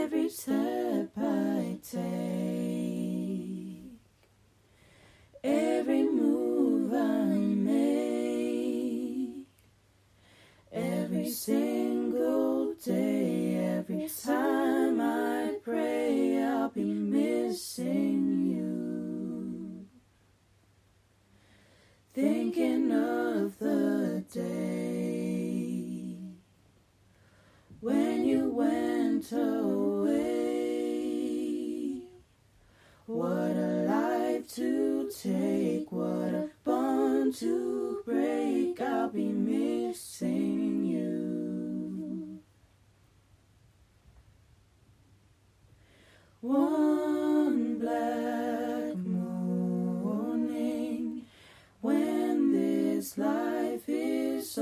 every step I take, every move I make, every single day, every time I pray, I'll be missing you, thinking of the day when you went away. What a life to take, what a bond to break, I'll be missing you. One black morning, when this life is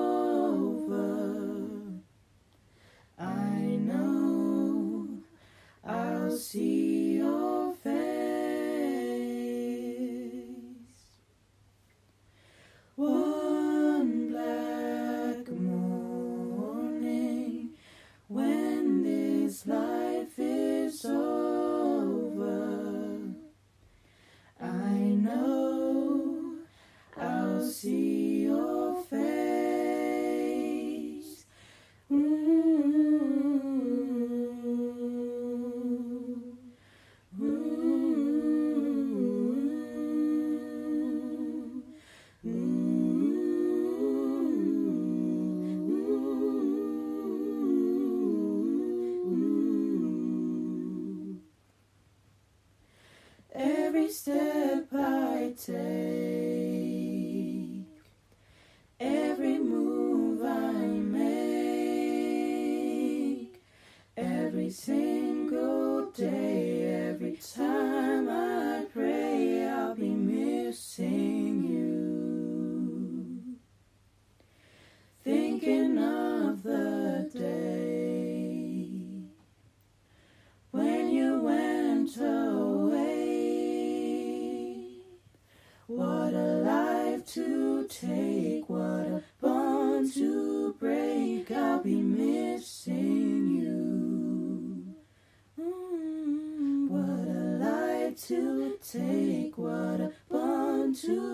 over, I know I'll see your face. One black morning, when this life is over, I know I'll see your face. Every step I take, every move I make, every single day, every time I pray, I'll be missing you, thinking of the day when you went away. What a life to take, what a bond to break, I'll be missing you. What a life to take, what a bond to